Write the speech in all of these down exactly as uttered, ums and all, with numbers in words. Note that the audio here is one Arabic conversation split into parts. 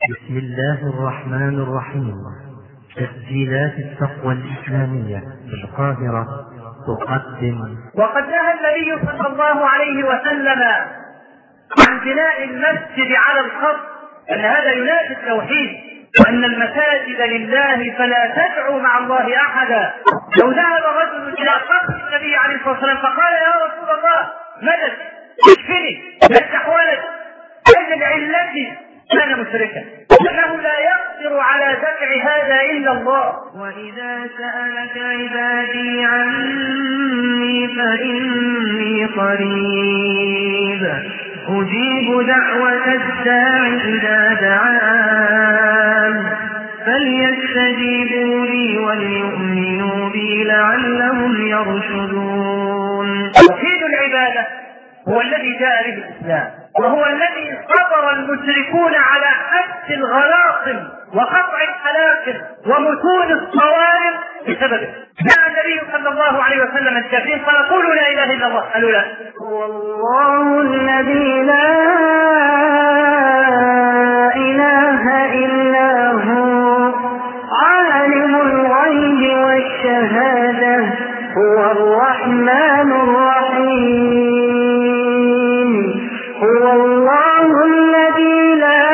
بسم الله الرحمن الرحيم. تسجيلات التقوى الإسلامية بالقاهرة تقدم. وقد نهى النبي صلى الله عليه وسلم عن بناء المسجد على الخط، أن هذا ينافي التوحيد، وأن المساجد لله فلا تدعوا مع الله أحدا. لو ذهب رجل إلى قبر النبي عليه الصلاة والسلام فقال: يا رسول الله مدد، اشفني، افتح ولد، أجل علتي، كان مشركا، لأنه لا يقدر على دفع هذا إلا الله. وإذا سألك عبادي عني فإني قريب أجيب دعوة الداع إذا دعان فليستجيبوا لي وليؤمنوا بي لعلهم يرشدون. توحيد العبادة هو الذي جاء به الإسلام، وهو الذي صبر المشركون على حد الغلاطم وقطع الحلافل ومتون الصوارم بسببه. جاء النبي صلى الله عليه وسلم الكافرين قال: قولوا لا اله الا الله. قالوا: لا. هو الله الذي لا اله الا هو عالم الغيب والشهاده هو الرحمن الرحيم. هو الله الذي لا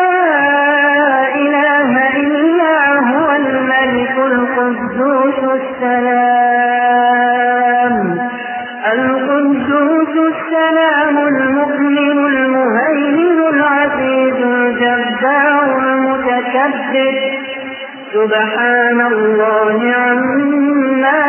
إله إلا هو الملك القدوس السلام القدوس السلام المؤمن المهيمن العزيز الجبار المتكبر سبحان الله عما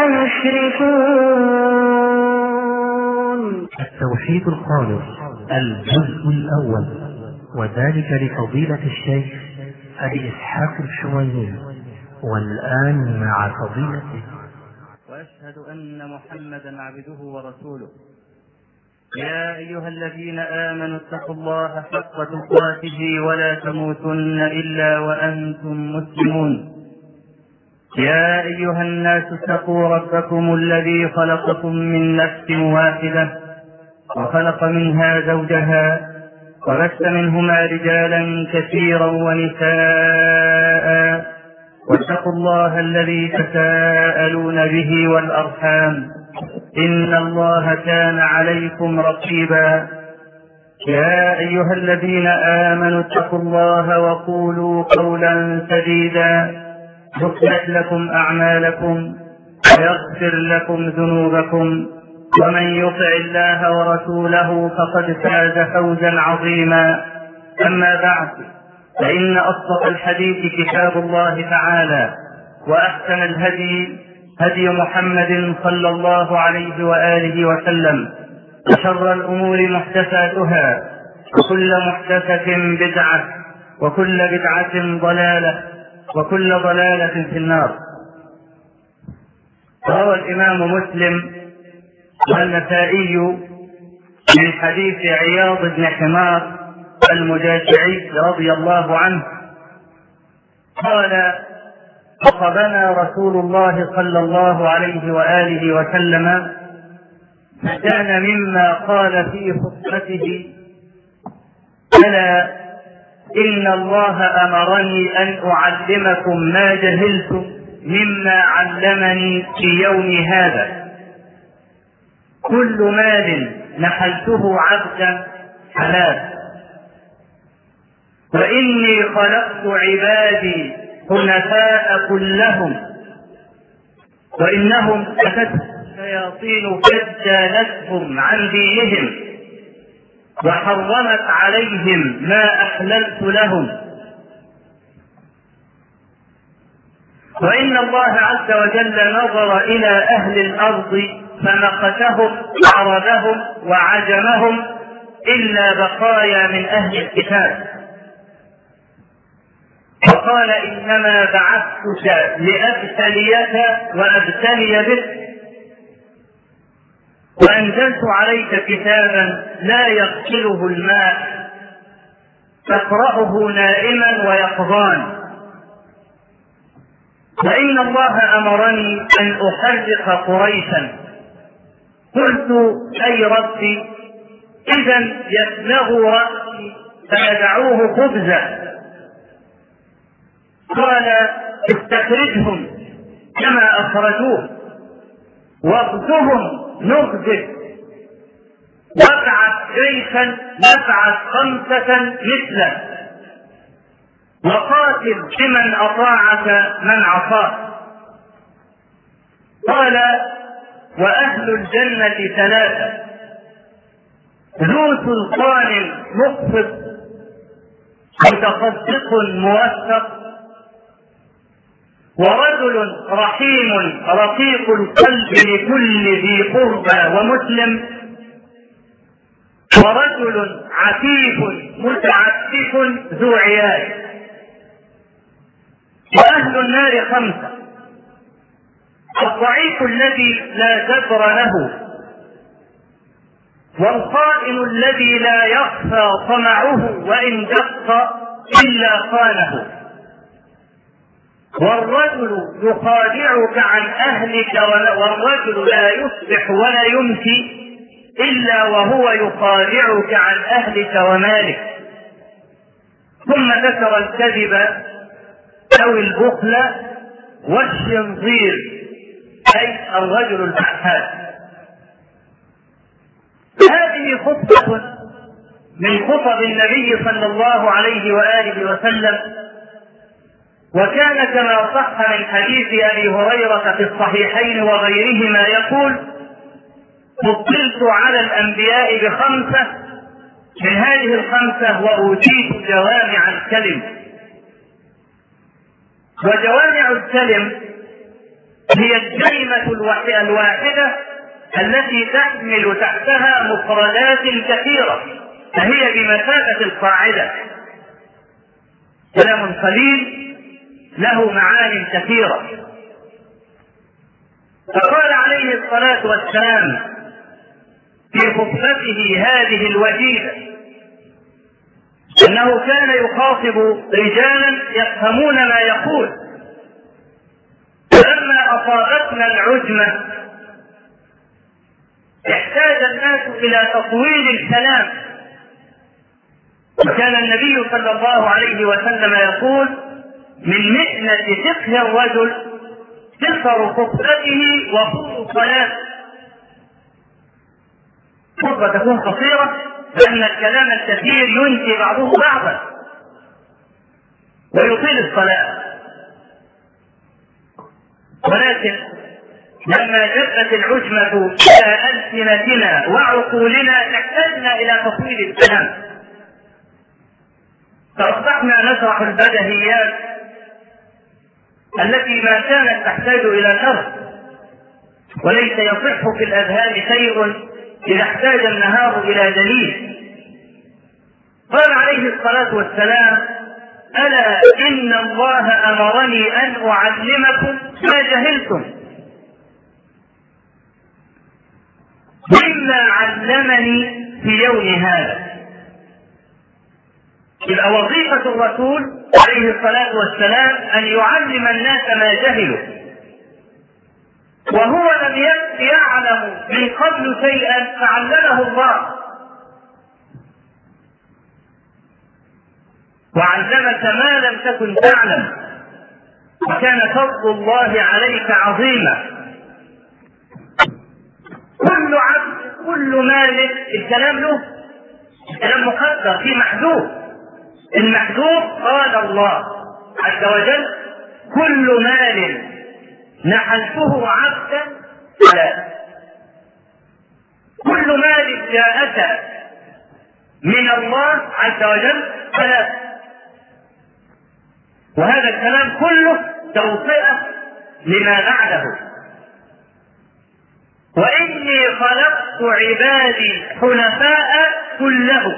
يشركون. التوحيد الخالص الجزء الأول، وذلك لفضيلة الشيخ أبي إسحاق الشويني. والآن مع فضيلته. وأشهد أن محمدا عبده ورسوله. يا أيها الذين آمنوا اتقوا الله حق تقاته ولا تموتن إلا وأنتم مسلمون. يا أيها الناس اتقوا ربكم الذي خلقكم من نفس واحدة وخلق منها زوجها وبث منهما رجالا كثيرا ونساء واتقوا الله الذي تساءلون به والأرحام إن الله كان عليكم رقيبا. يا أيها الذين آمنوا اتقوا الله وقولوا قولا سديدا يصلح لكم أعمالكم ويغفر لكم ذنوبكم، ومن يطع الله ورسوله فقد فاز فوزا عظيما. أما بعد، فإن أصدق الحديث كتاب الله تعالى، وأحسن الهدي هدي محمد صلى الله عليه وآله وسلم، وشر الأمور محدثاتها، وكل محدثة بدعة، وكل بدعة ضلالة، وكل ضلالة في النار. روى الإمام مسلم والنسائي من حديث عياض بن حمار المجاشعي رضي الله عنه قال: خطبنا رسول الله صلى الله عليه وآله وسلم، فكان مما قال في خطبته: ألا إن الله أمرني أن أعلمكم ما جهلتم مما علمني في يومي هذا. كل مال نحلته عبدا حلال، وإني خلقت عبادي حنفاء كلهم، وإنهم أتتهم الشياطين فاجتالتهم عن دينهم وحرمت عليهم ما أحللت لهم، وإن الله عز وجل نظر إلى أهل الأرض فمقتهم عربهم وعجمهم إلا بقايا من أهل الكتاب، وقال: إنما بعثتك لأبتليك وأبتلي بك، وأنزلت عليك كتابا لا يغسله الماء تقرأه نائما ويقظان، وإن الله أمرني أن أحرق قريشا. قلت: أي ربي، إذا يسلغ رأسي فيدعوه خبزا، قال استخرجهم كما أخرجوه واغزهم نغزك وابعث جيشا نبعث خمسة مثله وقاتل بمن أطاعك من عصاك. قال وأهل الجنة ثلاثة: ذو سلطان مقسط متصدق موثق ورجل رحيم رقيق القلب لكل ذي قربى ومسلم ورجل عفيف متعفف ذو عيال. وأهل النار خمسة: الضعيف الذي لا جبر له والخائن الذي لا يخفى طمعه وإن دق إلا خانه والرجل يخادعك عن أهلك والرجل لا يصبح ولا يمسي إلا وهو يخادعك عن أهلك ومالك. ثم ذكر الكذب أو البخل والشنظير أي الرجل البحثان. هذه خطبة من خطب النبي صلى الله عليه وآله وسلم، وكان كما صح من حديث أبي هريرة في الصحيحين وغيرهما يقول: فضلت على الأنبياء بخمسة، من هذه الخمسة وأوتيت جوامع الكلم. وجوامع الكلم هي الكلمة الواحدة التي تحمل تحتها مفردات كثيرة، فهي بمثابة القاعدة، كلام قليل له معان كثيرة. فقال عليه الصلاة والسلام في خطبته هذه الوجيزة أنه كان يخاطب رجالا يفهمون ما يقول، فلما أصابتنا العجمة احتاج الناس إلى تطويل الكلام، وكان النبي صلى الله عليه وسلم يقول: من محنة فقه الرجل قصر خطبته وطول صلاته. خطبة تكون قصيرة لأن الكلام الكثير ينسي بعضه بعضا ويطيل الصلاة، ولكن لما جاءت العجمة إلى ألسنتنا وعقولنا احتجنا إلى تطويل الكلام، فأصبحنا نشرح البديهيات التي ما كانت تحتاج إلى شرح، وليس يصح في الأذهان شيء إذا احتاج النهار إلى دليل. قال عليه الصلاة والسلام: ألا إن الله أمرني أن أعلمكم ما جهلتم مما علمني في يوم هذا. يبقى وظيفة الرسول عليه الصلاة والسلام أن يعلم الناس ما جهلوا، وهو لم يعلم من قبل شيئا فعلمه الله، وعلمك ما لم تكن تعلم، وكان فضل الله عليك عظيما. كل عبد كل مالك الكلام له، الكلام مقدر في محذوف، المحذوف قال الله عز وجل: كل مال نحلته عبدا فلا. كل مال جاءك من الله عز وجل فلا. وهذا الكلام كله توطئة لما بعده: وإني خلقت عبادي حنفاء كلهم.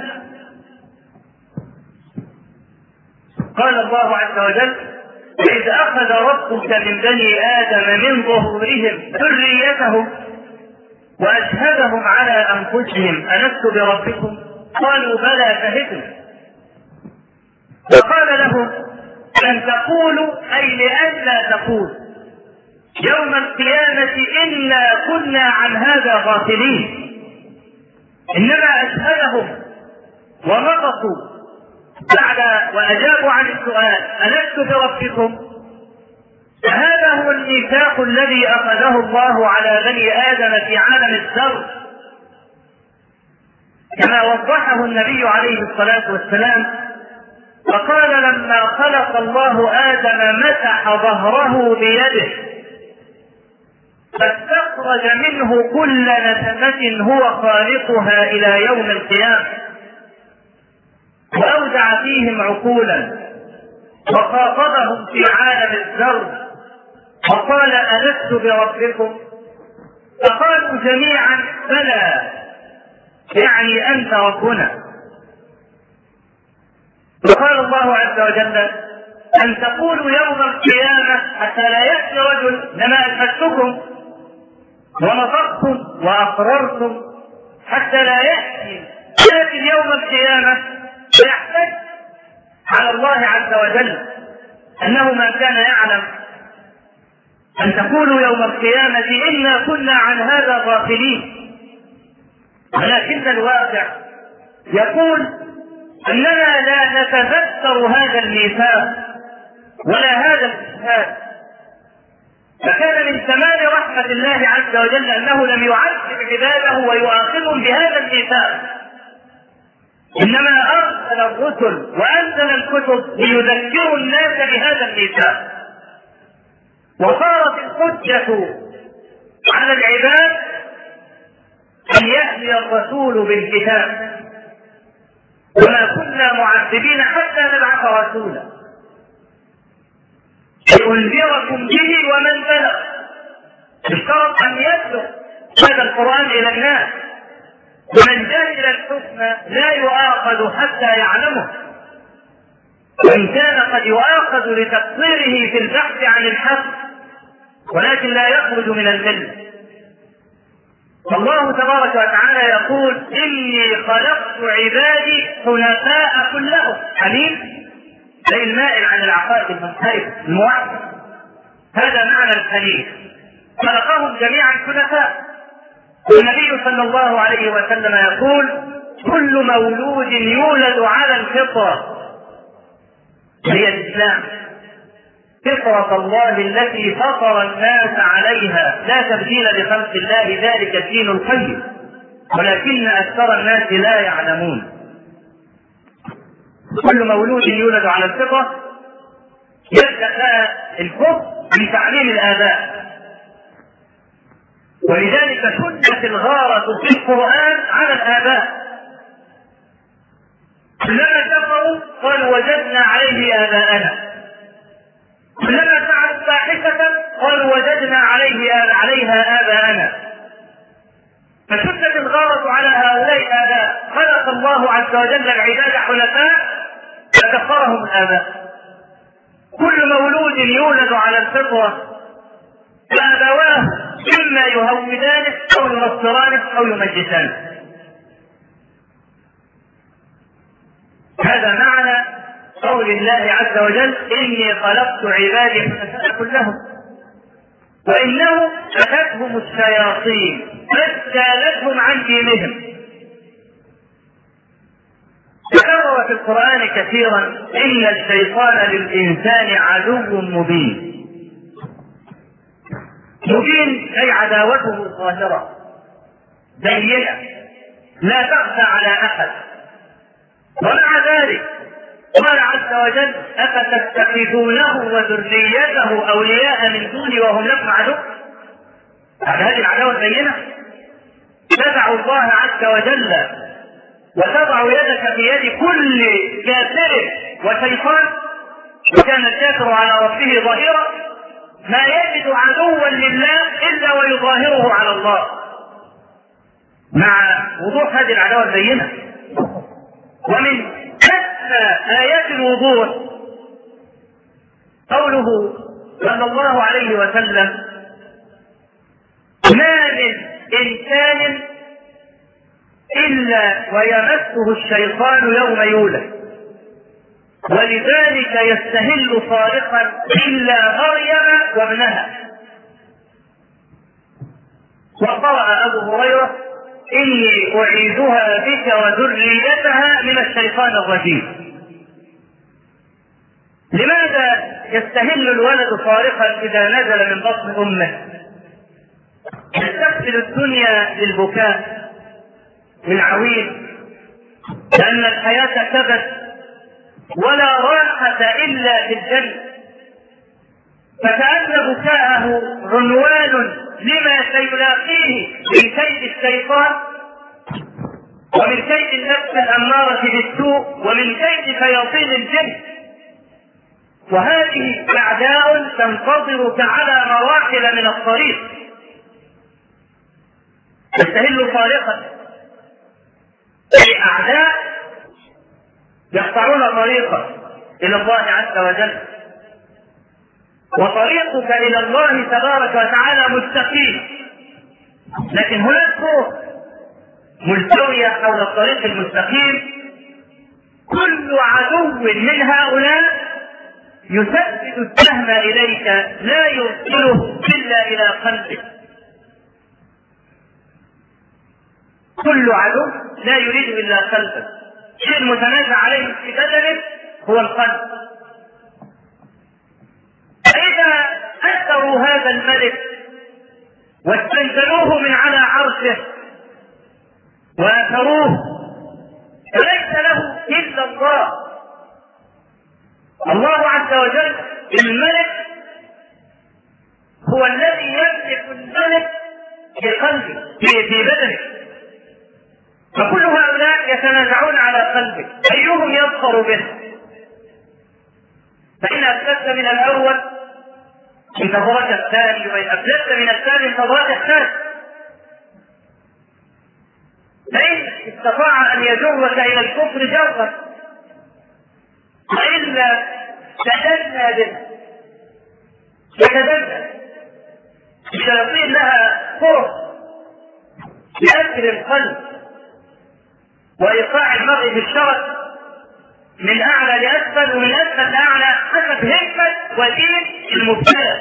قال الله عز وجل: إذ أخذ ربك من بني آدم من ظهورهم ذريتهم وأشهدهم على أنفسهم ألست بربكم؟ قالوا بلى شهدنا. وقال لهم: أن تقولوا أي لئلا تقولوا يوم القيامة إنا كنا عن هذا غافلين. إنما أشهدهم ونطقوا بعد وأجابوا عن السؤال ألست بربكم؟ هذا هو الميثاق الذي أخذه الله على بني آدم في عالم الذر، كما وضحه النبي عليه الصلاة والسلام، فقال لما خلق الله آدم مسح ظهره بيده فاستخرج منه كل نسمة هو خالقها إلى يوم القيامة، وأودع فيهم عقولا وخاطبهم في عالم الذر وقال ألست بربكم؟ فقالوا جميعا بلى، يعني أنت ربنا. وقال الله عز وجل أن تقولوا يوم القيامة حتى لا يأتي رجل لما أشهدتكم ونطقتم وأقررتم، حتى لا يأتي يأتي يوم القيامة فيحتج على الله عز وجل أنه ما كان يعلم. أن تقولوا يوم القيامة إنا كنا عن هذا غافلين. ولكن الواقع يقول أننا لا نتذكر هذا الميثاق ولا هذا الإشهاد، فكان من كمال رحمة الله عز وجل أنه لم يعذب عباده ويؤاخذهم بهذا الميثاق، إنما أرسل الرسل وأنزل الكتب ليذكروا الناس بهذا الميثاق. وصارت الحجة على العباد أن يأتي الرسول بالكتاب، وما كنا معذبين حتى نبعث رسولا لأنذركم به ومن بلغ. اشترط أن يبلغ هذا القرآن إلى الناس، ومن جهل الحكم لا يؤاخذ حتى يعلمه، وإن كان قد يؤاخذ لتقصيره في البحث عن الحق ولكن لا يخرج من الملة. فالله تبارك وتعالى يقول إني خلقت عبادي حنفاء كلهم، حنيف أي المائل عن العقائد المنحرفة الموحدة، هذا معنى الحنيف، خلقهم جميعا حنفاء. والنبي صلى الله عليه وسلم يقول كل مولود يولد على الفطرة، هي الإسلام، فطرة الله التي فطر الناس عليها لا تبديل لخلق الله، ذلك الدين القيم، ولكن أكثر الناس لا يعلمون. كل مولود يولد على الفطرة يبدأ الكفر من تعليم الآباء، ولذلك شدت الغارة في القرآن على الآباء. كلما كفروا قالوا وجدنا عليه آباءنا، كلما فعلوا فاحشة قالوا وجدنا عليه عليها آباءنا. فشدت الغارة على هؤلاء الآباء، خلق الله عز وجل العباد حنفاء فكفرهم الآباء. كل مولود يولد على الفطرة فأبواه إما يهودانه أو ينصرانه أو يمجسانه. هذا معنى قول الله عز وجل إني خلقت عبادي حنفاء كلهم. وإنه أتتهم الشياطين فاجتالتهم عن دينهم. تكرر في القرآن كثيرا إن الشيطان للإنسان عدو مبين. مبين أي عداوته ظاهرة بينة لا تخفى على أحد. ومع ذلك قال عز وجل أفتتخذونه وذريته أولياء من دوني وهم لكم عدو. بعد هذه العداوة البينة تدع الله عز وجل وتضع يدك في يد كل كافر وشيطان، وكان الكافر على ربه ظاهرا، ما يجد عدوا لله إلا ويظاهره على الله. مع وضوح هذه العداوة البينة، ومن أسمى آيات الوضوح قوله صلى الله عليه وسلم ما من إنسان إلا ويمسه الشيطان يوم يولد، ولذلك يستهل صارخا إلا مريم وابنها. وقرأ أبو هريرة إني أعيذها بك وذريتها من الشيطان الرجيم. لماذا يستهل الولد صارخا إذا نزل من بطن أمه؟ يستقبل الدنيا للبكاء والعويل، لأن الحياة كبد ولا راحة إلا في الجنة، فكأن بكاءه عنوان لما سيلاقيه من كيد الشيطان ومن كيد النفس الأمارة بالسوء ومن كيد شياطين الجن، وهذه أعداء تنتظرك على مراحل من الطريق. يستهل صارخا أعداء يقطعون طريقا إلى الله عز وجل، وطريقك إلى الله تبارك وتعالى مستقيم، لكن هناك طرق ملتوية حول الطريق المستقيم. كل عدو من هؤلاء يثبت السهم إليك لا يرسله إلا إلى قلبك. كل عدو لا يريد إلا قلبك. الشيء المتنازع عليه في بدنه هو القلب. فإذا أثروا هذا الملك واستنزلوه من على عرشه وأثروه فليس له إلا الله. الله عز وجل الملك هو الذي يملك الملك في قلبه في بدنه، فكل هؤلاء يتنازعون على قلبك أيهم يظفر به. فإن أفلت من الأول انتظرك الثاني، وإن أفلت من الثاني انتظرك الثالث. فإن استطاع أن يجرك إلى الكفر جرك، وإلا تدلى به يتدلى. الشياطين لها فرص لأسر القلب وإيقاع المرء في الشرك من أعلى لأسفل ومن أسفل لأعلى حسب همة ودين المبتلى.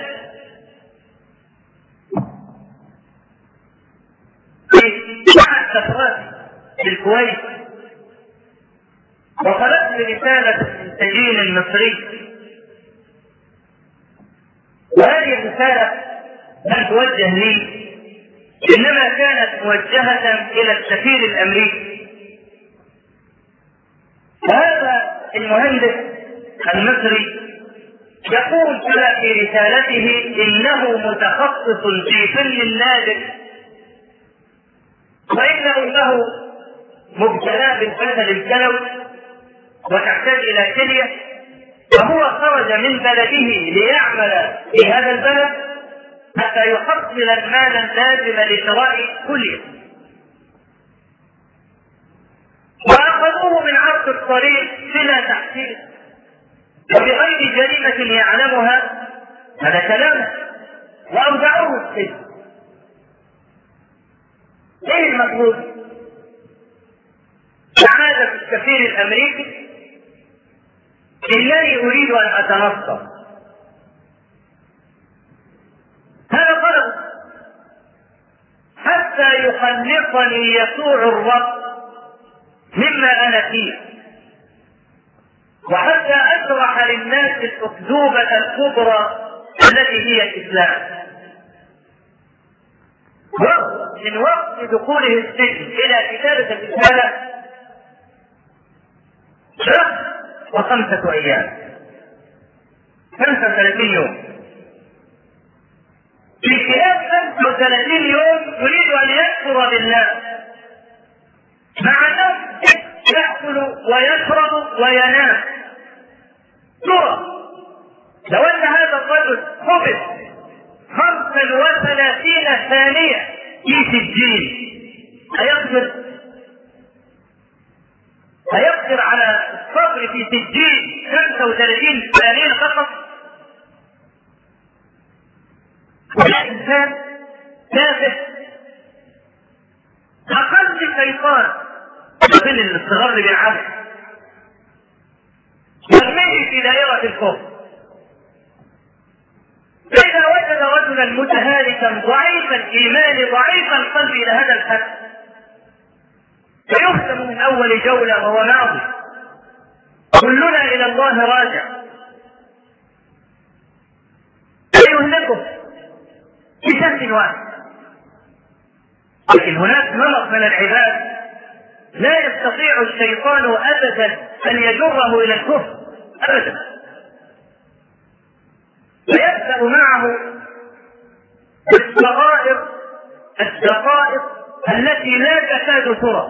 في أحد سفراتي في الكويت وصلت لي رسالة من سجين مصري، وهذه الرسالة لم توجه لي، إنما كانت موجهة إلى السفير الأمريكي. وهذا المهندس المصري يقول في رسالته إنه متخصص في فن النادر، وإن أمه مبتلى بالفشل الكلوي وتحتاج إلى كلية، فهو خرج من بلده ليعمل في هذا البلد حتى يحصل المال اللازم لشراء كلية. وأخذوه من عرض الطريق بلا تحقيق وبغير جريمة يعلمها، هذا كلامه، وأودعوه السجن. ايه المطلوب؟ سعادة السفير الأمريكي إنني أريد أن أتنصر. هذا طلب حتى يخلصني يسوع الرب مما أنا فيه، وحتى أشرح للناس الأكذوبة الكبرى التي هي الإسلام. من وقت دخوله السجن إلى كتابة الرسالة شهر وخمسة أيام، خمسة وثلاثين يوم. في خلال خمسة وثلاثين يوم يريد أن يكفر بالله، مع أنه يأكل ويشرب وينام. ترى لو أن هذا الرجل حبس خمسة وثلاثين ثانية في سجين هيقدر هيقدر على الصبر في سجين خمسة وثلاثين ثانية فقط؟ الإنسان تافه أقل شيطان مثل الاصطغار بالعمل يرميه في دائرة الكفر. فإذا وجد رجلا متهالكا ضعيف الإيمان ضعيف القلب إلى هذا الحد فيهزم من أول جولة وهو ناضي. كلنا إلى الله راجع، يهلكه بشكل واحد. لكن هناك نمط من العباد لا يستطيع الشيطان أبدا أن يجره إلى الكفر أبدا، فيبدأ معه بالصغائر الدقائق التي لا تكاد ترى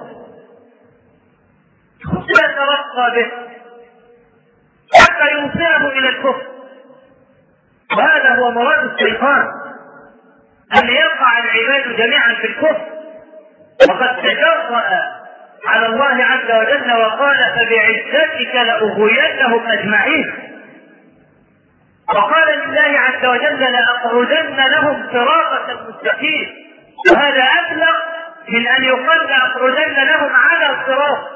ويترقى به حتى يوصله إلى الكفر. وهذا هو مراد الشيطان، أن يقع العباد جميعا في الكفر. وقد تجرأ على الله عز وجل وقال فبعزتك لأغوينهم أجمعين، وقال لله عز وجل لأقعدن لهم صراطك المستقيم، وهذا أبلغ من أن يقال لأقعدن لهم على الصراط،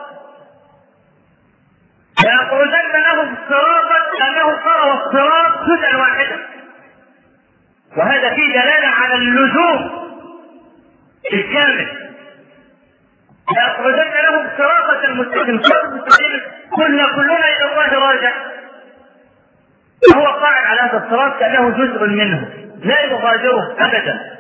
لأقعدن لهم صراطا أنه صار الصراط جزءا واحدا، وهذا فيه دلالة على اللزوم الكامل. لأقعدن لهم صراطا المستقيم، صراط المستقيم كنا كلنا إلى الله راجع، وهو قاعد على هذا الصراط كأنه جزء منه لا يغادره أبدا.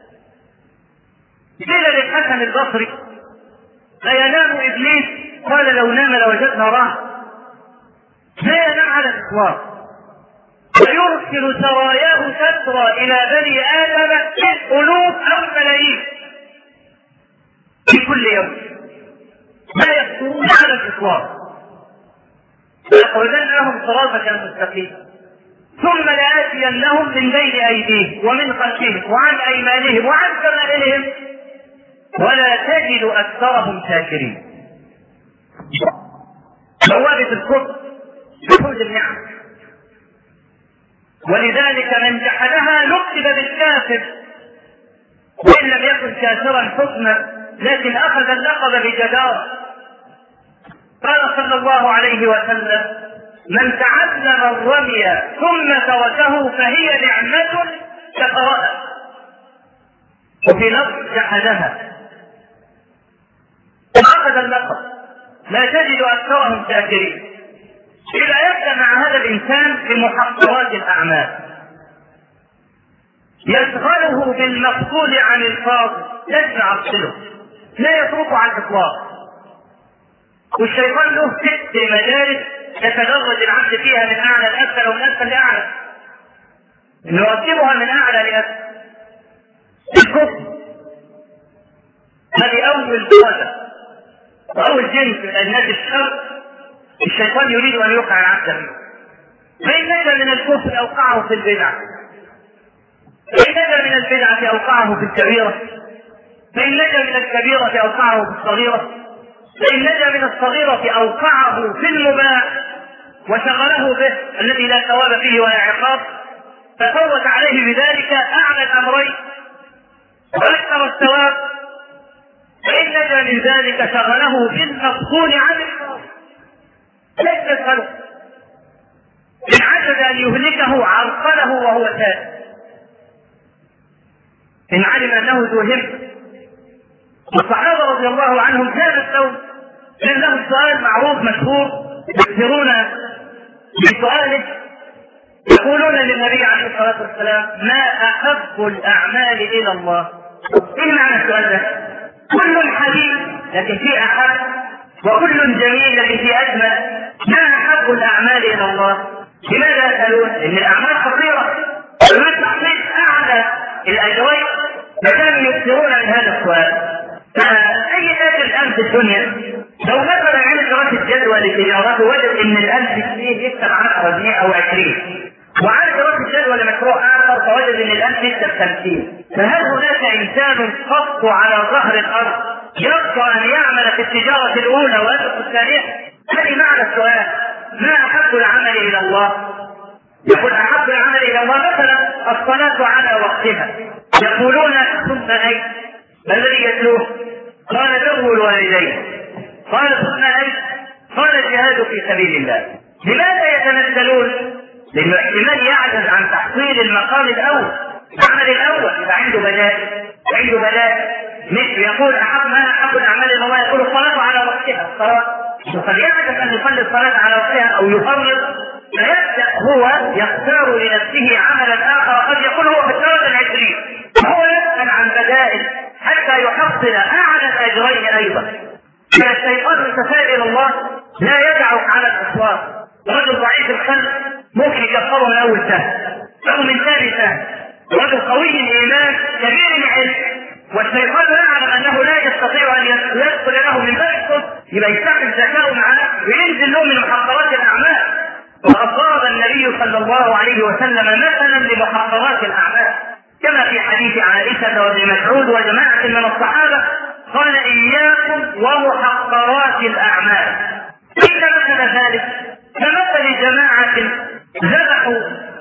قيل للحسن البصري أينام إبليس؟ قال لو نام لوجدنا راحة. لا ينام على الإطلاق، ويرسل سراياه تسرى إلى بني آدم ألوف أو ملايين في كل يوم، لا يخطرون على الإطلاق. لأقعدن لهم صراطك المستقيم ثم لآتينهم من بين أيديهم ومن خلفهم وعن أيمانهم وعن شمائلهم ولا تجد أكثرهم شاكرين. بوابة الكفر جحود النعم، ولذلك من جحدها نكتب بالكافر وإن لم يكن كافرا حكما، لكن أخذ اللقب بجدارة. قال صلى الله عليه وسلم من تعلم الرمي ثم تركه فهي نعمة كفرها، وفي لفظ جحدها وأخذ اللقب لا تجد أكثرهم شاكرين. إذا يبدأ مع هذا الإنسان بمحقرات الأعمال يشغله بالمفصول عن الفاضل يجمع الصله لا يتركه على الإطلاق، والشيطان له ست مجالس يتدرج العبد فيها من أعلى لأسفل ومن أسفل لأعلى، نرتبها من أعلى لأسفل. الكفر هذه أول درجة وأول جنس من أجناس الشر الشيطان يريد أن يوقع العبد فيه. فإن نجا من الكفر أوقعه في البدعة، فإن نجا من البدعة أوقعه في الكبيرة، فإن نجا من الكبيرة أوقعه في الصغيرة، فإن نجا من الصغيرة أوقعه في المباح وشغله به الذي لا ثواب فيه ولا عقاب، ففوت عليه بذلك أعلى الأمرين وأكثر الثواب. فإن نجا من ذلك شغله بالمفصول عن الحرام ليس يشغله، إن عجز أن يهلكه عرقله وهو تائب، إن علم أنه ذو همة. والصحابة رضي الله عنهم كانت لهم كان لهم سؤال معروف مشهور يكثرون بسؤاله، يقولون للنبي عليه الصلاة والسلام ما أحب الأعمال إلى الله؟ إيه معنى السؤال ده؟ كل حديث لكن فيه أحب، وكل جميل لكن فيه أجمل. ما أحب الأعمال إلى الله؟ لماذا يسألون؟ إن الأعمال خطيرة ويريد تحقيق أعلى الأجرين، فكانوا يكثرون من هذا السؤال. فأي تاجر الآن في الدنيا لو مثلا عمل دراسة جدوى لتجارته وجد إن الألف جنيه يكسب عشرة جنيه أو عشرين، وعمل دراسة جدوى لمشروع آخر فوجد إن الألف يكسب خمسين، فهل هناك إنسان قط على ظهر الأرض يرجى أن يعمل في التجارة الأولى ويترك الثانية؟ هذه معنى السؤال. ما أحب العمل إلى الله؟ يقول أحب العمل إلى الله مثلا الصلاة على وقتها، يقولون ثم أي ما الذي يتلوه؟ قال بر الوالدين، قال ثم أي قال الجهاد في سبيل الله. لماذا يتنزلون؟ لأنه احتمال يعجز عن تحصيل المقام الأول، العمل الأول يبقى عنده بدائل عنده بدائل مثل يقول أحب ما أحب الأعمال إلى الله، يقول الصلاة على وقتها الصلاة، وقد يعجز أن يصلي الصلاة على وقتها أو يفرط، فيبدأ هو هو يختار لنفسه عملا آخر قد يكون هو في الدرجة العشرين، وهو يسأل عن بدائل حتى يحصل أعلى الأجرين أيضا. فالشيطان متسائل الله لا يدعك على الإخلاص. رجل ضعيف الخلق ممكن يكفره من أول سهل أو من ثاني سهل، رجل قوي الإيمان كبير العلم، والشيطان يعلم أنه لا يستطيع أن يدخل له من باب، يبقى يستعمل ذكاءه معاه وينزل له من محقرات الأعمال. وأصاب النبي صلى الله عليه وسلم مثلا لمحقرات الأعمال كما في حديث عائشة وابن مسعود وجماعة من الصحابة قال: إياكم ومحقرات الأعمال. إن مثل ذلك كمثل جماعة ذبحوا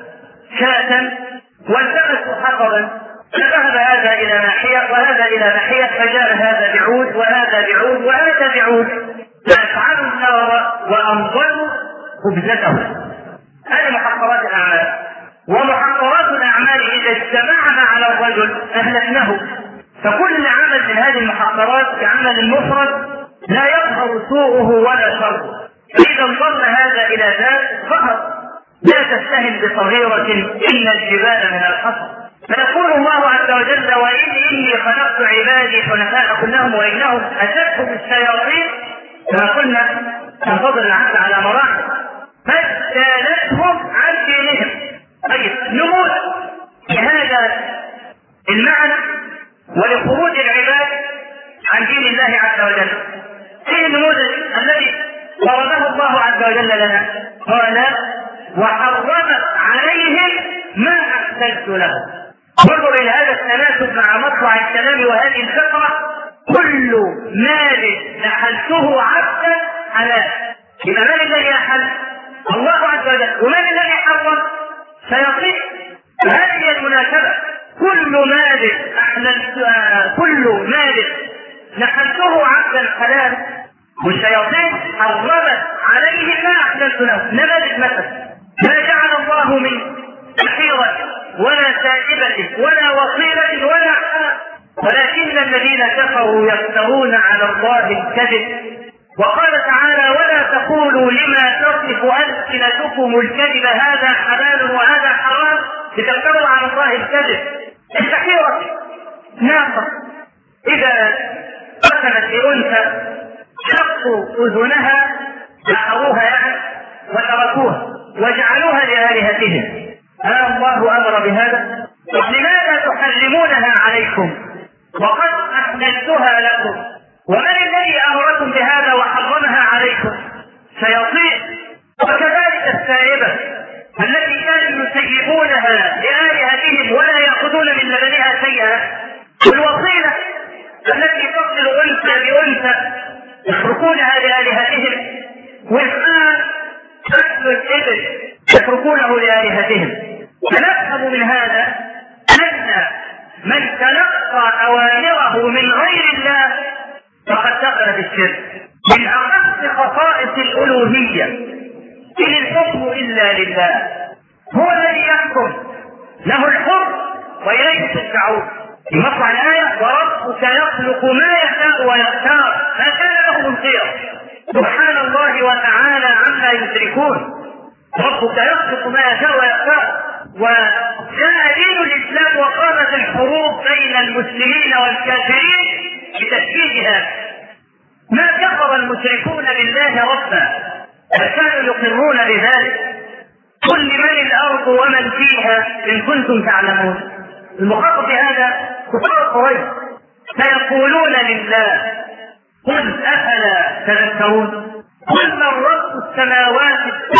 شاة والتمسوا حطبا، فذهب هذا إلى ناحية وهذا إلى ناحية، فجاء هذا بعود وهذا بعود وهذا بعود، فأفعلوا النار وأنظروا خبزته. هذه محقرات الأعمال. ومحقرات الأعمال إذا اجتمعنا على الرجل أهلكناه. فكل عمل من هذه المحقرات كعمل المفرد لا يظهر سوءه ولا شره، فإذا انضم هذا إلى ذات فقط لا تستهن بصغيرة إن الجبال من الحصى. فيقول الله عز وجل: وإن إني خلقت عبادي حنفاء كلهم وإنهم أشدهم الشياطين، كما قلنا تنتظر العبد على مراحل، فاجتالتهم عن دينهم. طيب نموذج لهذا المعنى ولخروج العباد عن دين الله عز وجل. ايه النموذج الذي ضربه الله عز وجل لنا؟ قال: وحرمت عليهم ما أحسنت لهم. انظر إلى هذا التناسب مع مطلع الكلام وهذه الفقرة: كل مال نحلته عبدا حلال. إذا من الذي أحل؟ الله عز وجل. ومن الذي حرم؟ شياطين. هذه المناسبة: كل مال أحللت كل مال نحلته عبدا حلال، والشياطين حرمت عليه ما أحللت له. نماذج مثل: ما جعل الله من بحيرة ولا سائبة ولا وصيلة ولا حام، ولكن الذين كفروا يفترون على الله الكذب. وقال تعالى: ولا تقولوا لما تصف ألسنتكم الكذب هذا حلال وهذا حرام لتفتروا على الله الكذب. البحيرة ناقة إذا قتلت بأنثى شقوا أذنها، نحروها يعني وتركوها وجعلوها لآلهتهم. ها الله أمر بهذا؟ لماذا تحرمونها عليكم وقد أحللتها لكم؟ ومن الذي أمركم بهذا وحرمها عليكم؟ شياطين. وكذلك السائبة التي كانوا يسيبونها لآلهتهم ولا يأخذون من لبنها شيئا، والوصيلة التي تصل أنثى بأنثى يتركونها لآلهتهم، والآن أكل الإبل يتركونه لآلهتهم. فنفهم من هذا أن من تلقى أوامره من غير الله فقد دخل في الشرك. من أخص خصائص الألوهية: إن الحكم إلا لله، هو الذي يحكم، له الحكم وإليه ترجعون. في مطلع الآية: وربك يخلق ما يشاء ويختار ما كان لهم الخير. سبحان الله وتعالى عما يشركون. ربك يخلق ما يشاء ويختار. وجاء دين الإسلام وقامت الحروب بين المسلمين والكافرين بتشكيكها. ما كفر المشركون بالله ربا، بل كانوا يقرون بذلك. قل لمن الأرض ومن فيها إن كنتم تعلمون. المخاطب بهذا كفار قريش سيقولون لله: قل أفلا تذكرون. قل من رب السماوات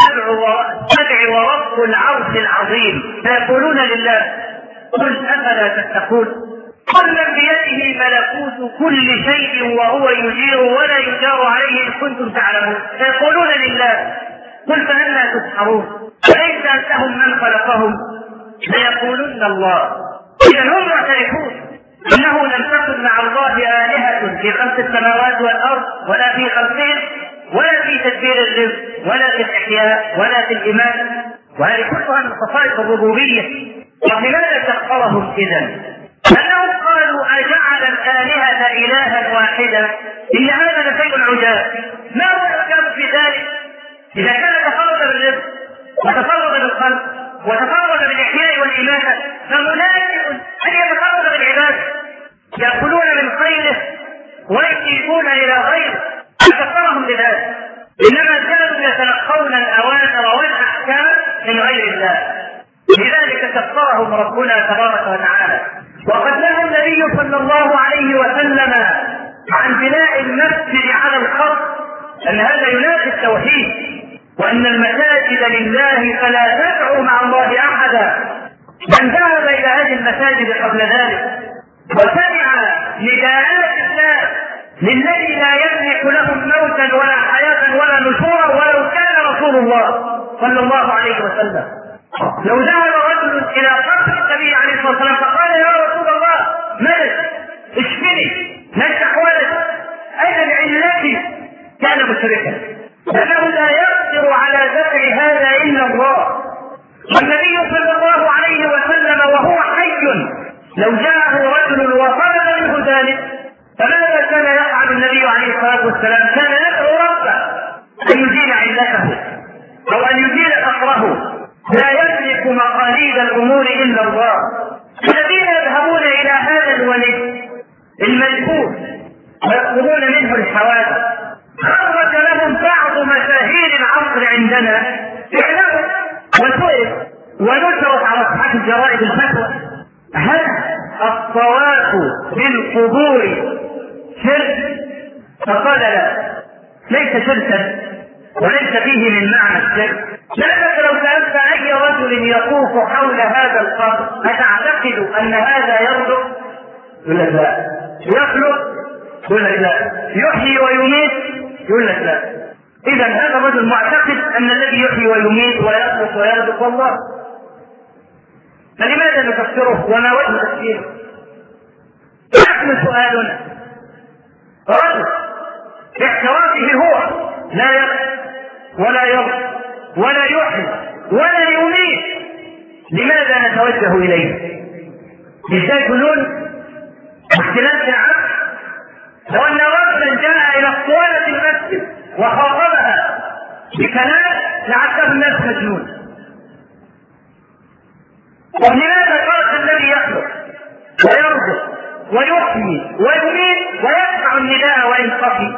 السبع ورب العرش العظيم. سيقولون لله: قل أفلا تتقون. قل من بيده ملكوت كل شيء وهو يجير ولا يجار عليه إن كنتم تعلمون. سيقولون لله: قل فأنى تسحرون. أليس أنتهم من خلقهم؟ سيقولون الله. إذا هم معترفون أنه لم تكن مع الله آلهة في خلق السماوات والأرض ولا في خلقهم ولا في تدبير الرزق ولا في الإحياء ولا في الإيمان، وهذه كلها من خصائص الربوبية. ولماذا كفرهم إذا؟ أنهم قالوا: أجعل الآلهة إلها واحدا إن هذا لشيء عجاب. ما هو العجاب في ذلك؟ إذا كان تفرد بالرزق وتفرد بالخلق الخلق وتفرد بالاحياء والاماته فمناسب ان يتفرد بالعباده. ياكلون من خيره ويكيدون الى غيره فكفرهم بذلك، انما كانوا يتلقون الاوامر والاحكام من غير الله، لذلك كفرهم ربنا تبارك وتعالى. وقد نهى النبي صلى الله عليه وسلم عن بناء المسجد على الخط، ان هذا ينافي التوحيد، وان المساجد لله فلا تدعوا مع الله احدا. من ذهب الى هذه المساجد قبل ذلك وسمع نداءات الله للذي لا يملك لهم موتا ولا حياه ولا نشورا ولو كان رسول الله صلى الله عليه وسلم، لو ذهب رجل الى قبر النبي عليه الصلاه والسلام فقال يا رسول الله ملك اشفني نجح ولد اين بعلتي، كان مشركا لانه لا يقدر على دفع هذا الا الله. والنبي صلى الله عليه وسلم وهو حي لو جاءه رجل وطلب منه ذلك فماذا كان يفعل النبي عليه الصلاه والسلام؟ كان يدعو ربه ان يزيل علته او ان يزيل فقره. لا يملك مقاليد الامور الا الله. الذين يذهبون الى هذا الولي المجهول ويطلبون منه الحوادث خرج لهم بعض مشاهير العصر عندنا اعلموا وسئل ونشرت على صفحات الجرائد الفتوى هل الطواف بالقبور شرك؟ فقال لا، ليس شركا وليس فيه من معنى الشرك، لأنك لو سألت أي رجل يطوف حول هذا القبر أتعتقد أن هذا يرزق؟ يقول لك لا. يخلق؟ يقول لك لا. يحيي ويميت؟ يقول لك لا. إذا هذا الرجل معتقد أن الذي يحيي ويميت ويخلق ويرزق الله، فلماذا نفسره وما وجه تفسيره؟ نحن سؤالنا رجل باعترافه هو لا يخلق ولا يرزق ولا يحيي ولا يميت، لماذا نتوجه اليه؟ ازاي جنون واختلاف العقل؟ لو ان رجلا جاء الى اسطوانه المسجد وخاطبها بكلام لعله الناس مجنون. ولماذا ترك الذي يخلق ويرزق ويحيي ويميت ويسمع النداء وان خفي؟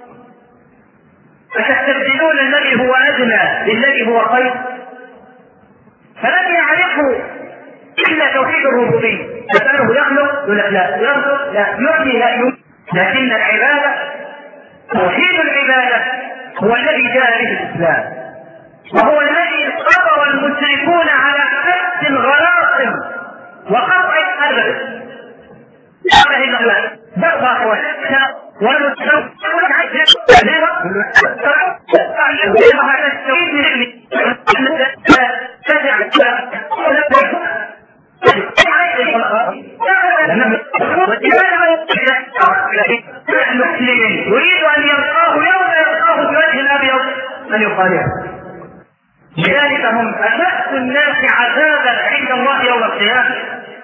فتستبدلون الذي هو ادنى بالذي هو خير؟ فلم يعرفوا الا توحيد الربوبيه. تساله يخلق يقول لك لا، يرزق لا، يحيي لا، يميت. لكن العباده توحيد العباده هو الذي جاء به الاسلام، وهو الذي قضى المشركون على حد الغلاصم وقطع الحبل. لا اله الا الله بقى وحده ونسلم المسلمين يريد ان يلقاه يوم يلقاه بوجه ابيض ان يخالفه. لذلك هم اشد الناس عذابا عند الله يوم القيامه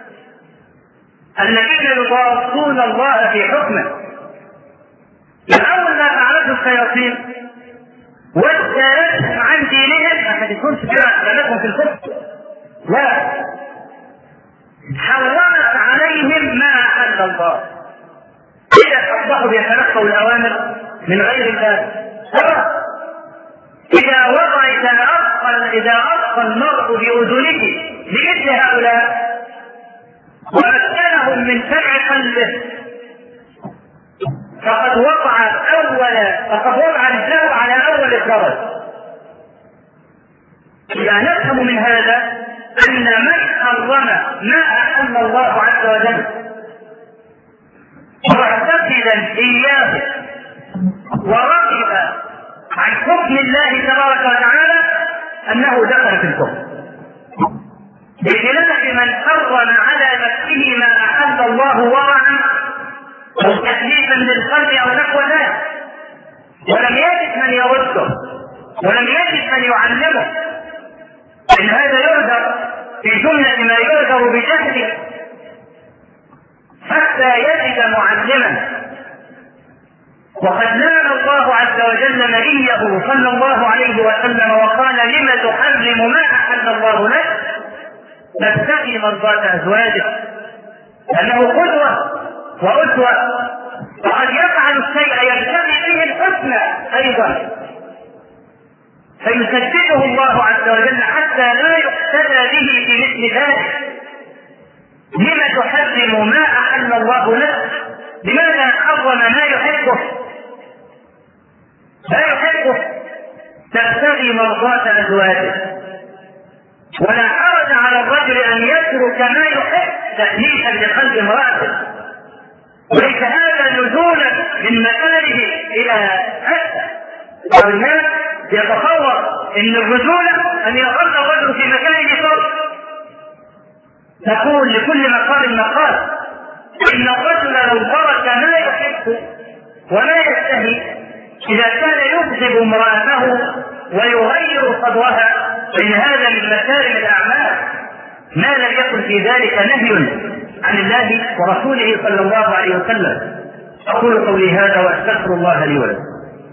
الذين يضادون الله في حكمه. الاول ما فعلته الشياطين وازدادتهم عن دينهم ما تكونش كده لكم في الكفر، لا، حرمت عليهم ما احل الله. اذا اصبحوا يتلقوا الاوامر من غير الله، اذا وضع اذا اصغى اذا اصغى المرء باذنه لمثل هؤلاء ومكنهم من سمع قلبه فقد وقع اول فقد وضع الجو على اول الدرج. اذا نفهم من هذا ان من حرم ما احل الله عز وجل معتقدا اياه ورغب عن حكم الله تبارك وتعالى انه دخل في الكفر، بخلاف من حرم على نفسه ما احل الله ورعا او تكليفا للقلب او نحو ذلك ولم يجد من يرده ولم يجد من يعلمه، ان هذا يعذر في جمله ما يعذر بجهله حتى يجد معلما. وقد لعن الله عز وجل نبيه صلى الله عليه وسلم وقال لم تحرم ما أحل الله لك تبتغي مرضات أزواجك، لأنه قدوة وأسوة، وقد يفعل الشيء يبتغي به الحسنى أيضا فيسدده الله عز وجل حتى لا يقتدى به في مثل ذلك. لم تحرم ما أحل الله لك؟ لماذا حرم ما يحبه؟ لا يحبه تبتغي مرضات أزواجه. ولا حرج على الرجل أن يترك ما يحب تأليفا لقلب امرأته، وليس هذا نزولا من مكانه إلى أسفل. والناس يتصور أن الرجولة أن يظل الرجل في مكانه فوق. نقول لكل مقام مقال، إن الرجل لو ترك ما يحب وما يشتهي إذا كان يكذب امرأته ويغير صدرها فإن هذا من مكارم الأعمال ما لم يكن في ذلك نهي عن الله ورسوله صلى الله عليه وسلم. أقول قولي هذا وأستغفر الله لي ولكم.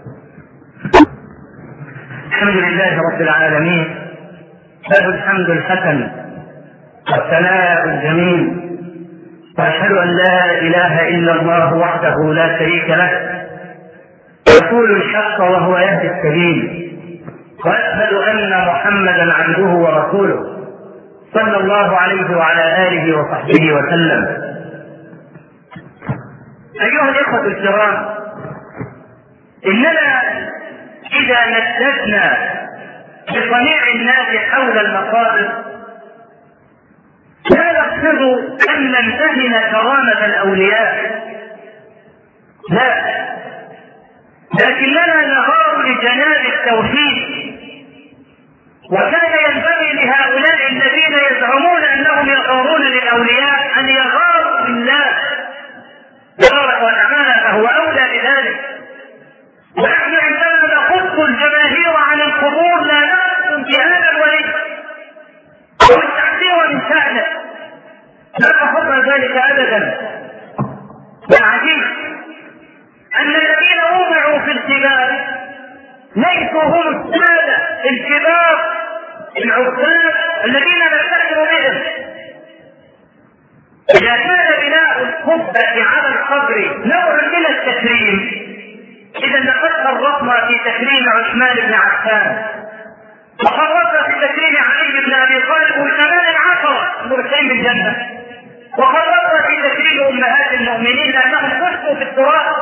الحمد لله رب العالمين، له الحمد الحسن والثناء الجميل، وأشهد أن لا إله إلا الله وحده لا شريك له يقول الحق وهو يهدي السبيل، وأشهد أن محمدا عبده ورسوله صلى الله عليه وعلى آله وصحبه وسلم. أيها الإخوة الكرام، إننا إذا نشدنا بصنيع الناس حول المقابر لا نقصد أن نمتهن كرامة الأولياء، لا، لكننا نغار لجناب التوحيد. وكان ينبغي لهؤلاء الذين يزعمون أنهم يغارون للأولياء أن يغاروا بالله تبارك وتعالى، فهو أولى بذلك. ونحن عندما نخص الجماهير عن القبور لا نقصد بهذا الولي والتعبير من شأنه، لا نخص ذلك أبدا. والعجيب أن الذين وضعوا في الجبال ليسوا هم السادة الكبار العباد الذين نفتخر بهم. إذا كان بناء القبة على القبر نوع من التكريم، إذا لقد فرطنا في تكريم عثمان بن عفان، وفرطنا في تكريم علي بن أبي طالب وثمان العشرة المرسلين بالجنة، وفرطنا في تكريم أمهات المؤمنين لأنهم خلقوا في التراب.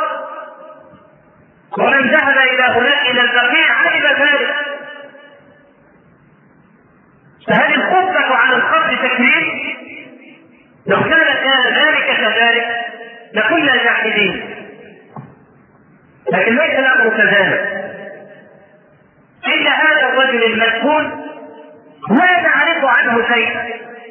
ومن ذهب إلى هناك إلى البقيع علم ذلك. فهل القبة على القبر تكريم؟ لو كان كان ذلك كذلك لكنا جاحدين، لكن ليس الأمر كذلك. إن هذا الرجل المدفون لا نعرف عنه شيئا،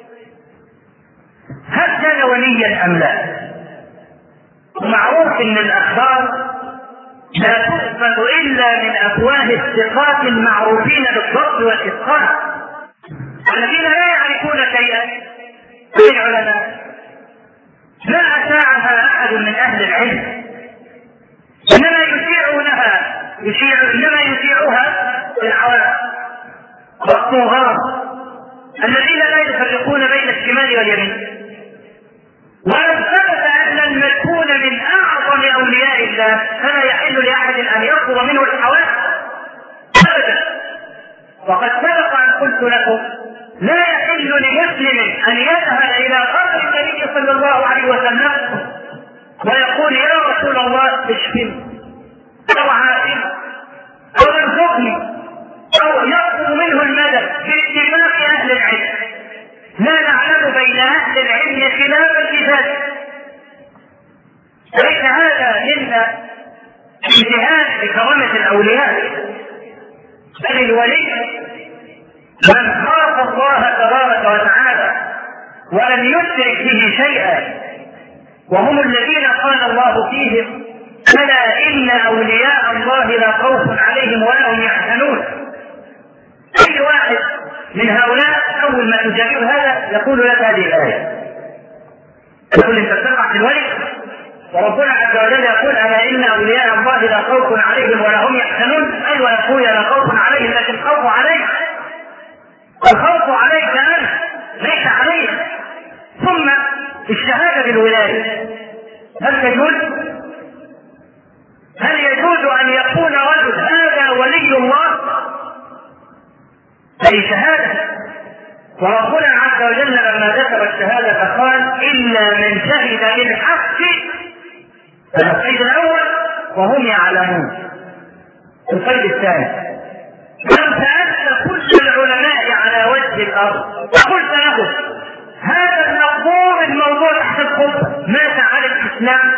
هل كان وليا أم لا؟ ومعروف أن الأخبار لا تقبل إلا من أفواه الثقات المعروفين بالضبط والإتقان، الذين لا يعرفون شيئا من العلماء. لا أشاعها أحد من أهل العلم، إنما يشيعونها يشيع إنما يشيعها العوام والطغاة الذين لا يفرقون بين الشمال واليمين. ولو ثبت أن المدفون من أعظم أولياء الله فلا يحل لأحد أن يطلب منه الحوادث أبدا. وقد سبق أن قلت لكم لا يحل لمسلم أن يذهب إلى قبر النبي صلى الله عليه وسلم ويقول يا رسول الله اشفني أو عافني أو ارزقني أو يطلب منه المدد باتفاق أهل العلم. لا نعلم بين أهل العلم خلافا في ذلك. ليس هذا إلا امتهان بكرامة الأولياء، بل الولي من خاف الله تبارك وتعالى ولم يشرك به شيئا، وهم الذين قال الله فيهم ألا إن أولياء الله لا خوف عليهم ولا هم يحزنون. أي واحد من هؤلاء أول ما تجاهل هذا يقول لك هذه الآية، يقول أنت تقع في الولي وربنا عز وجل يقول ألا إن أولياء الله لا خوف عليهم ولا هم يحزنون. أيوة يا أخويا لا خوف عليهم، لكن الخوف عليك، الخوف عليك أنت ليس عليك. ثم الشهادة بالولاية هل تجوز؟ هل يجوز أن يكون رجل هذا ولي الله؟ أي شهادة. وربنا عز وجل لما ذكر الشهادة قال إلا من شهد بالحق القيد الأول وهم يعلمون. القيد الثاني لو سألت كل العلماء على وجه الأرض وقلت لهم هذا المقبور الموضوع تحت الخطبة مات على الإسلام،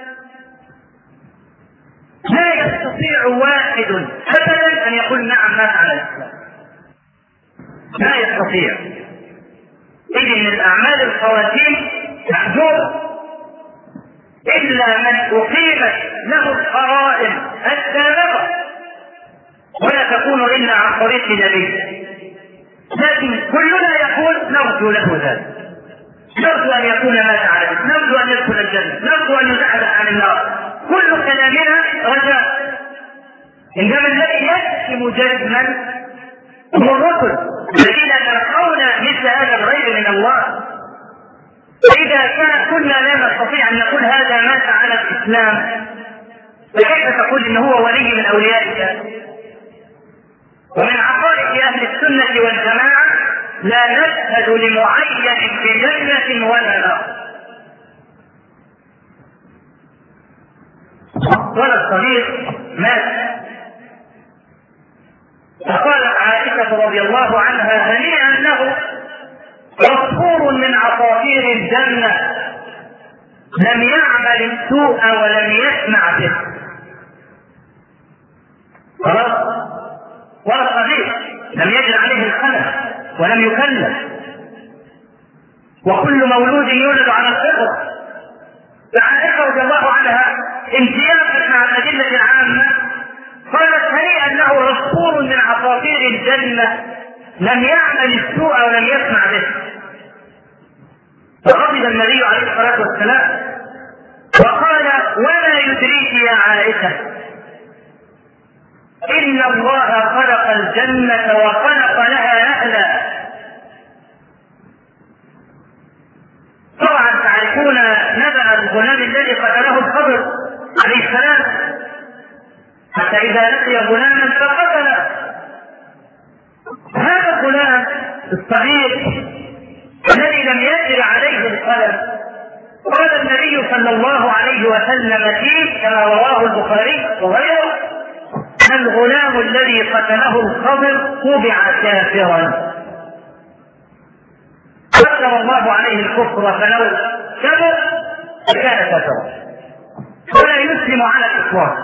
لا يستطيع واحد أبدا أن يقول نعم مات على الإسلام، لا يستطيع. إذن الأعمال الخواتيم محجوبة إلا من أقيمت له القرائن السابقة، ولا تكون إلا عن طريق نبي. لكن كلنا يقول نرجو له ذلك، نرجو أن يكون مات على الإسلام، نرجو أن يدخل الجنة، نرجو أن يزحزح عن النار. كل كلامنا رجاء. إنما الذي يجزم جزما هم الرسل الذين يرقون مثل هذا الغيب من الله. فإذا كان كنا لا نستطيع أن نقول هذا مات على الإسلام فكيف تقول إنه هو ولي من أولياء الله؟ ومن عقائد أهل السنة والجماعة لا نشهد لمعين بجنة ولا نار، ولا الصغير مات. فقالت عائشة رضي الله عنها هنيئا له عصفور من عصافير الجنة لم يعمل السوء ولم يسمع به. خلاص، ولا صغير لم يجد عليه الخلل ولم يكلف، وكل مولود يولد على الفطرة. فعائشة رضي الله عنها امتيازا مع الأدلة العامة قالت هنيئا له عصفور من عصافير الجنة لم يعمل السوء ولم يسمع به. فغضب النبي عليه الصلاة والسلام وقال ولا يدريك يا عائشة إن الله خلق الجنة وخلق لها أهلا. طبعا تعرفون نبأ الغلام الذي قتله الخضر عليه السلام، حتى إذا لقي غلاما فقتله. هذا الغلام الصغير الذي لم يجر عليه القلم قال النبي صلى الله عليه وسلم فيه كما رواه البخاري وغيره الغلام الذي قتله الخضر طبع كافرا، قدر الله عليه الكفر فلو كبر كان كافرا ولا يسلم على الإسلام.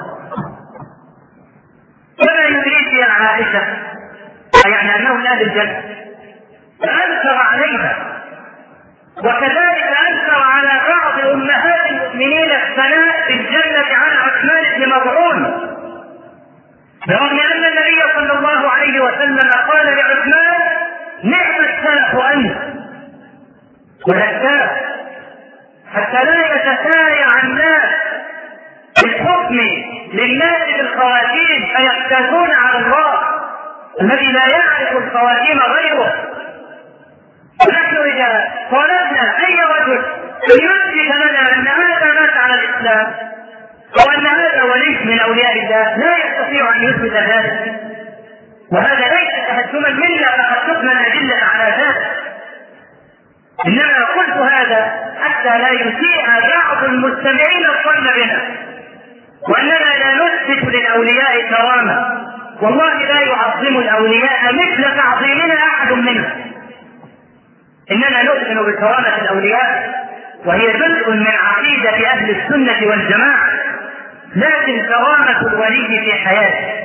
ولا يدريك يا عائشة يعني أنه من أهل الجنة، فأنكر عليها. وكذلك أنكر على بعض أمهات المؤمنين الثناء في الجنة على عثمان بن مظعون، برغم أن النبي صلى الله عليه وسلم قال لعثمان نعم السلف أنت والأساس، حتى لا يتسايع الناس بالحكم للناس بالخواتيم فيحتاجون على الله الذي لا يعرف الخواتيم غيره. ونحن إذا طلبنا أي رجل أن يثبت لنا أن هذا مات على الإسلام أو أن هذا ولي من أولياء الله لا يستطيع أن يثبت ذلك، وهذا ليس تهجما منا فقد شفنا الأدلة على ذلك. إنما قلت هذا حتى لا يسيء بعض المستمعين الظن بنا وأننا لا نثبت للأولياء كرامة. والله لا يعظم الأولياء مثل تعظيمنا أحد منهم، إننا نؤمن بكرامة الأولياء وهي جزء من عقيدة أهل السنة والجماعة، لكن كرامة الولي في حياته.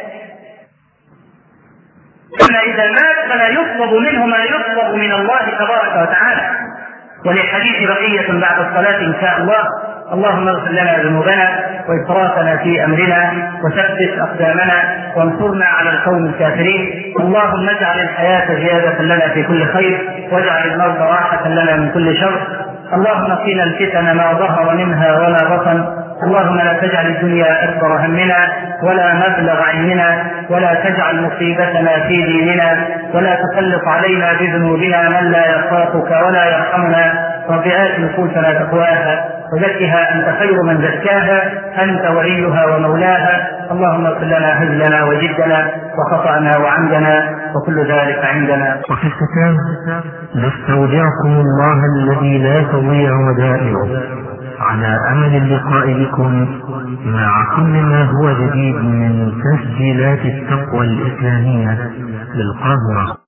أما إذا مات فلا يطلب منه ما يطلب من الله تبارك وتعالى. وللحديث بقية بعد الصلاة إن شاء الله. اللهم اغفر لنا ذنوبنا وإسرافنا في أمرنا وثبت أقدامنا وانصرنا على القوم الكافرين. اللهم اجعل الحياة زيادة لنا في كل خير واجعل الموت راحة لنا من كل شر. اللهم قنا الفتن ما ظهر منها ولا بطن. اللهم لا تجعل الدنيا أكبر همنا ولا مبلغ علمنا، ولا تجعل مصيبتنا في ديننا، ولا تسلط علينا بذنوبنا من لا يخافك ولا يرحمنا. رب آت نفوسنا تقواها وزكها أنت خير من زكاها، أنت وليها ومولاها. اللهم اغفر لنا هزلنا وجدنا وخطأنا وعمدنا وكل ذلك عندنا. وفي الختام نستودعكم الله الذي لا تضيع ودائعه، على أمل اللقاء بكم مع كل ما هو جديد من تسجيلات التقوى الإسلامية للقاهرة.